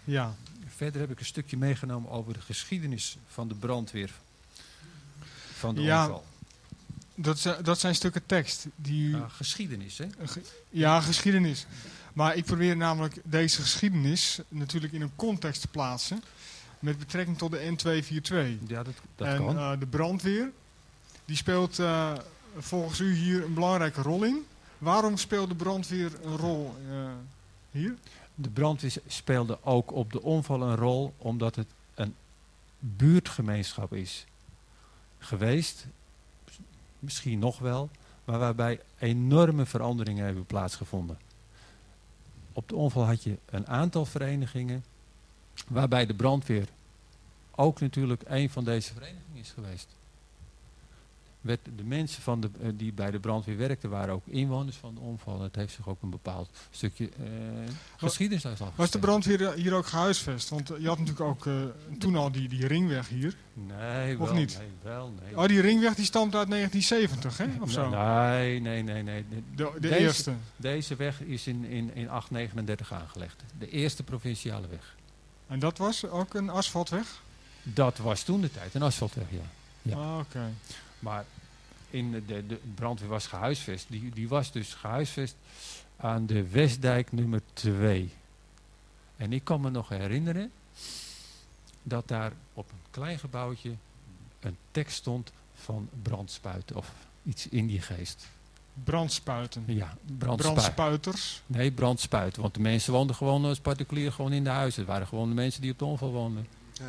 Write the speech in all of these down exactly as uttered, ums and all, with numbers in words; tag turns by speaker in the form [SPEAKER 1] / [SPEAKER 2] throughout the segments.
[SPEAKER 1] Ja.
[SPEAKER 2] Verder heb ik een stukje meegenomen over de geschiedenis van de brandweer. Van de
[SPEAKER 1] Ja,
[SPEAKER 2] onval.
[SPEAKER 1] Dat, zi- dat zijn stukken tekst. Die u,
[SPEAKER 2] Uh, geschiedenis, hè?
[SPEAKER 1] ge- ja, geschiedenis. Maar ik probeer namelijk deze geschiedenis natuurlijk in een context te plaatsen. Met betrekking tot de N tweehonderdtweeënveertig.
[SPEAKER 2] Ja, dat, dat
[SPEAKER 1] en
[SPEAKER 2] kan.
[SPEAKER 1] uh, de brandweer, die speelt uh, volgens u hier een belangrijke rol in. Waarom speelt de brandweer een rol uh, hier?
[SPEAKER 2] De brandweer speelde ook op de onval een rol, omdat het een buurtgemeenschap is geweest. Misschien nog wel, maar waarbij enorme veranderingen hebben plaatsgevonden. Op de onval had je een aantal verenigingen, waarbij de brandweer ook natuurlijk een van deze verenigingen is geweest. Werd de mensen van de, uh, die bij de brandweer werkten, waren ook inwoners van de onval. Het heeft zich ook een bepaald stukje uh, geschiedenis uit
[SPEAKER 1] Was de brandweer hier ook gehuisvest? Want uh, je had natuurlijk ook uh, toen al die, die ringweg hier.
[SPEAKER 2] Nee,
[SPEAKER 1] of
[SPEAKER 2] wel,
[SPEAKER 1] niet?
[SPEAKER 2] Nee, wel, nee.
[SPEAKER 1] Oh, die ringweg die stamt uit negentien zeventig, hè? Of zo?
[SPEAKER 2] Nee, nee, nee. nee.
[SPEAKER 1] De, de
[SPEAKER 2] deze,
[SPEAKER 1] eerste?
[SPEAKER 2] Deze weg is in, in, in achttien negenendertig aangelegd. De eerste provinciale weg.
[SPEAKER 1] En dat was ook een asfaltweg?
[SPEAKER 2] Dat was toen de tijd een asfaltweg, ja. ja.
[SPEAKER 1] Ah, oké. Okay.
[SPEAKER 2] Maar in de, de, de brandweer was gehuisvest. Die, die was dus gehuisvest aan de Westdijk nummer twee. En ik kan me nog herinneren dat daar op een klein gebouwtje een tekst stond van brandspuiten of iets in die geest.
[SPEAKER 1] Brandspuiten?
[SPEAKER 2] Ja, brandspu-
[SPEAKER 1] brandspuiters?
[SPEAKER 2] Nee, brandspuiten. Want de mensen woonden gewoon als particulier gewoon in de huizen. Het waren gewoon de mensen die op de onval woonden.
[SPEAKER 1] Ja.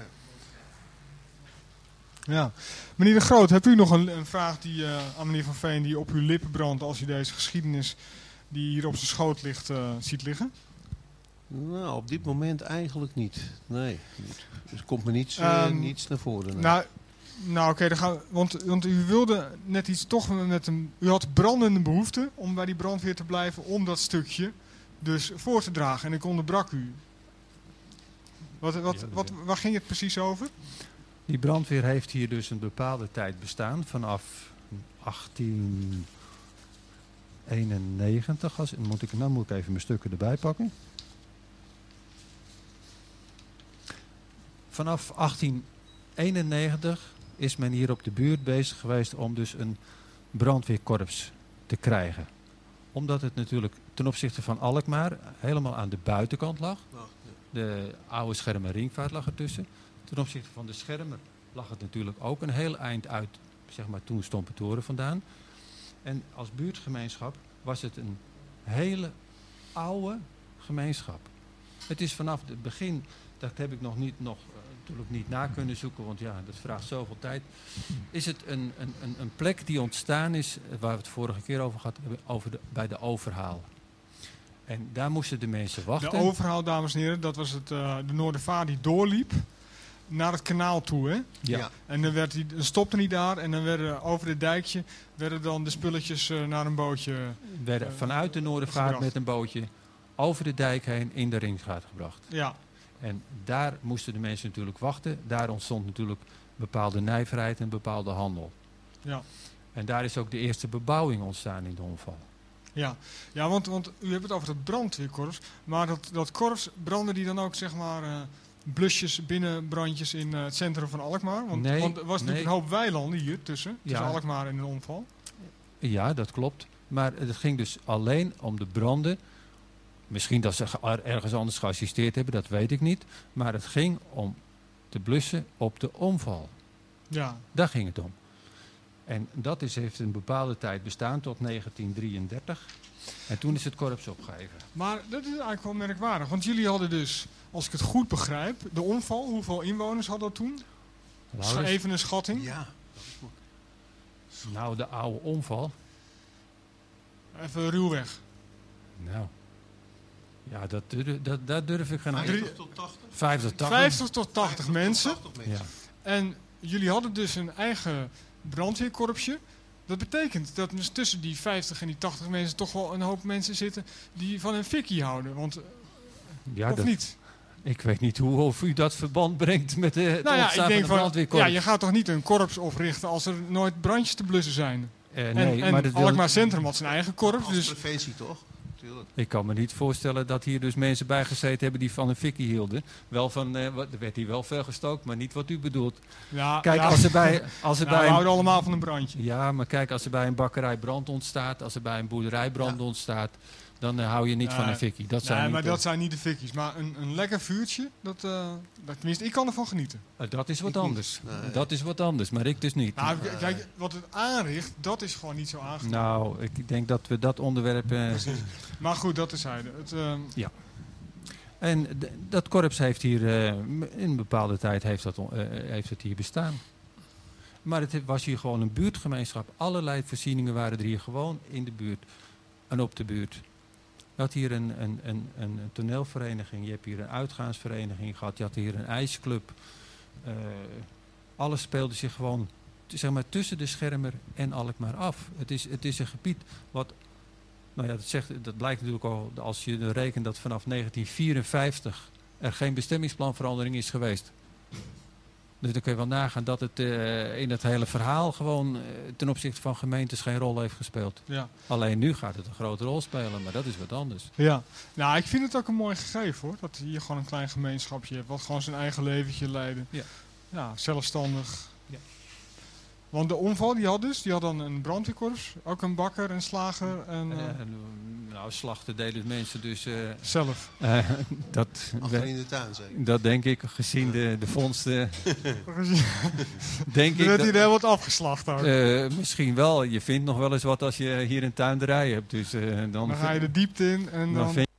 [SPEAKER 1] Ja. Meneer De Groot, hebt u nog een, een vraag die, uh, aan meneer Van Veen die op uw lippen brandt als u deze geschiedenis die hier op zijn schoot ligt uh, ziet liggen?
[SPEAKER 3] Nou, op dit moment eigenlijk niet. Nee, niet. Dus er komt me niets, uh, um, niets naar voren. Nee.
[SPEAKER 1] Nou, nou oké, okay, want, want u wilde net iets toch met een... U had brandende behoefte om bij die brandweer te blijven om dat stukje dus voor te dragen. En ik onderbrak u. Wat, wat, wat, waar ging het precies over?
[SPEAKER 2] Die brandweer heeft hier dus een bepaalde tijd bestaan, vanaf achttien eenennegentig. Als, moet ik, nou moet ik even mijn stukken erbij pakken. Vanaf achttien eenennegentig is men hier op de buurt bezig geweest om dus een brandweerkorps te krijgen. Omdat het natuurlijk ten opzichte van Alkmaar helemaal aan de buitenkant lag. De oude Schermer ringvaart lag ertussen. Ten opzichte van de Schermer lag het natuurlijk ook een heel eind uit, zeg maar toen Stompetoren vandaan. En als buurtgemeenschap was het een hele oude gemeenschap. Het is vanaf het begin, dat heb ik nog niet, nog, uh, natuurlijk niet na kunnen zoeken, want ja, dat vraagt zoveel tijd. Is het een, een, een, een plek die ontstaan is, waar we het vorige keer over gehad hebben, over de, bij de Overhaal. En daar moesten de mensen wachten.
[SPEAKER 1] De Overhaal, dames en heren, dat was het, uh, de Noordervaart die doorliep naar het kanaal toe, hè?
[SPEAKER 2] Ja. ja.
[SPEAKER 1] En dan, werd die, dan stopte hij daar en dan werden over het dijkje werden dan de spulletjes uh, naar een bootje
[SPEAKER 2] werden uh, vanuit de Noordervaart gebracht. Met een bootje over de dijk heen in de ringvaart gebracht.
[SPEAKER 1] Ja.
[SPEAKER 2] En daar moesten de mensen natuurlijk wachten. Daar ontstond natuurlijk bepaalde nijverheid en bepaalde handel.
[SPEAKER 1] Ja.
[SPEAKER 2] En daar is ook de eerste bebouwing ontstaan in de onval.
[SPEAKER 1] Ja, ja want, want u hebt het over het brandweerkorps. Maar dat, dat korps, brandde die dan ook zeg maar uh, blusjes, binnenbrandjes in uh, het centrum van Alkmaar? Want,
[SPEAKER 2] nee,
[SPEAKER 1] want er was natuurlijk
[SPEAKER 2] nee.
[SPEAKER 1] een hoop weilanden hier tussen, tussen
[SPEAKER 2] ja.
[SPEAKER 1] Alkmaar en de onval.
[SPEAKER 2] Ja, dat klopt. Maar het ging dus alleen om de branden. Misschien dat ze ergens anders geassisteerd hebben, dat weet ik niet. Maar het ging om te blussen op de onval.
[SPEAKER 1] Ja.
[SPEAKER 2] Daar ging het om. En dat is, heeft een bepaalde tijd bestaan, tot negentien drieëndertig. En toen is het korps opgeheven.
[SPEAKER 1] Maar dat is eigenlijk wel merkwaardig. Want jullie hadden dus, als ik het goed begrijp, de onval. Hoeveel inwoners hadden dat toen? Laurens. Even een schatting.
[SPEAKER 3] Ja.
[SPEAKER 2] Nou, de oude onval.
[SPEAKER 1] Even ruwweg.
[SPEAKER 2] Nou. Ja, dat, dat, dat durf ik geen...
[SPEAKER 3] vijftig tot tachtig?
[SPEAKER 2] vijftig tot tachtig.
[SPEAKER 1] vijftig tot tachtig mensen.
[SPEAKER 3] Tot tachtig mensen.
[SPEAKER 2] Ja.
[SPEAKER 1] En jullie hadden dus een eigen brandweerkorpsje. Dat betekent dat dus tussen die vijftig en die tachtig mensen toch wel een hoop mensen zitten die van een fikkie houden. Want,
[SPEAKER 2] ja,
[SPEAKER 1] of
[SPEAKER 2] dat,
[SPEAKER 1] niet?
[SPEAKER 2] Ik weet niet hoe of u dat verband brengt met de, het
[SPEAKER 1] nou ja,
[SPEAKER 2] ontstaan
[SPEAKER 1] ik denk
[SPEAKER 2] van de brandweerkorps.
[SPEAKER 1] Ja, je gaat toch niet een korps oprichten als er nooit brandjes te blussen zijn?
[SPEAKER 2] Uh,
[SPEAKER 1] en
[SPEAKER 2] nee,
[SPEAKER 1] en
[SPEAKER 2] maar dat
[SPEAKER 1] Alkmaar
[SPEAKER 2] wil...
[SPEAKER 1] Centrum had zijn eigen korps.
[SPEAKER 3] Als
[SPEAKER 1] dus
[SPEAKER 3] preventie toch? natuurlijk.
[SPEAKER 2] Ik kan me niet voorstellen dat hier dus mensen bij gezeten hebben die van een fikkie hielden. Wel van, eh, wat- er werd hier wel veel gestookt, maar niet wat u bedoelt.
[SPEAKER 1] Ja,
[SPEAKER 2] Kijk,
[SPEAKER 1] ja.
[SPEAKER 2] als er bij, als er
[SPEAKER 1] Nou,
[SPEAKER 2] bij
[SPEAKER 1] we
[SPEAKER 2] een,
[SPEAKER 1] houden allemaal van een brandje.
[SPEAKER 2] ja, maar kijk, als er bij een bakkerij brand ontstaat, als er bij een boerderij brand
[SPEAKER 3] Ja.
[SPEAKER 2] ontstaat, dan eh, hou je niet
[SPEAKER 1] Nee.
[SPEAKER 2] van een fikkie. Dat zijn
[SPEAKER 1] Nee,
[SPEAKER 2] niet
[SPEAKER 1] maar
[SPEAKER 2] de-
[SPEAKER 1] dat zijn niet de fikkies. Maar een, een lekker vuurtje, dat, eh, dat, tenminste, ik kan ervan genieten.
[SPEAKER 2] eh, dat is wat
[SPEAKER 3] Ik niet.
[SPEAKER 2] anders.
[SPEAKER 3] Nee.
[SPEAKER 2] Dat is wat anders, maar ik dus niet.
[SPEAKER 1] Nou, k- kijk, wat het aanricht, dat is gewoon niet zo aangenaam.
[SPEAKER 2] Nou, ik denk dat we dat onderwerp... eh,
[SPEAKER 1] Precies. Maar goed, dat terzijde. Het, ehm,
[SPEAKER 2] En d- dat korps heeft hier, eh, m- in een bepaalde tijd heeft, dat, on- eh, heeft het hier bestaan. Maar het was hier gewoon een buurtgemeenschap. Allerlei voorzieningen waren er hier gewoon in de buurt en op de buurt. Je had hier een, een, een, een toneelvereniging, je hebt hier een uitgaansvereniging gehad, je had hier een ijsclub. Eh, alles speelde zich gewoon t- zeg maar, tussen de Schermer en Alkmaar af. Het is, het is een gebied wat... Nou ja, dat, zegt, dat blijkt natuurlijk al als je rekent dat vanaf negentien vierenvijftig er geen bestemmingsplanverandering is geweest. Dus dan kun je wel nagaan dat het uh, in het hele verhaal gewoon uh, ten opzichte van gemeentes geen rol heeft gespeeld.
[SPEAKER 1] ja.
[SPEAKER 2] Alleen nu gaat het een grote rol spelen, maar dat is wat anders.
[SPEAKER 1] ja. Nou, ik vind het ook een mooi gegeven hoor. Dat je gewoon een klein gemeenschapje hebt, wat gewoon zijn eigen leventje leiden.
[SPEAKER 2] Ja.
[SPEAKER 1] Ja, zelfstandig.
[SPEAKER 2] Ja.
[SPEAKER 1] Want de omval, die had dus, die had dan een brandweerkorps, ook een bakker, een slager en uh,
[SPEAKER 2] Uh, nou, slachten delen mensen dus... Uh,
[SPEAKER 1] zelf.
[SPEAKER 2] uh, dat,
[SPEAKER 3] Achter in de tuin zeker.
[SPEAKER 2] dat denk ik, gezien de, de vondsten, denk
[SPEAKER 1] Er
[SPEAKER 2] ik...
[SPEAKER 1] werd
[SPEAKER 2] dat-
[SPEAKER 1] hier heel wat afgeslacht ook.
[SPEAKER 2] Uh, misschien wel. Je vindt nog wel eens wat als je hier een tuinderij hebt. Dus uh, dan,
[SPEAKER 1] dan ga je de diepte in en
[SPEAKER 2] dan
[SPEAKER 1] dan...
[SPEAKER 2] vind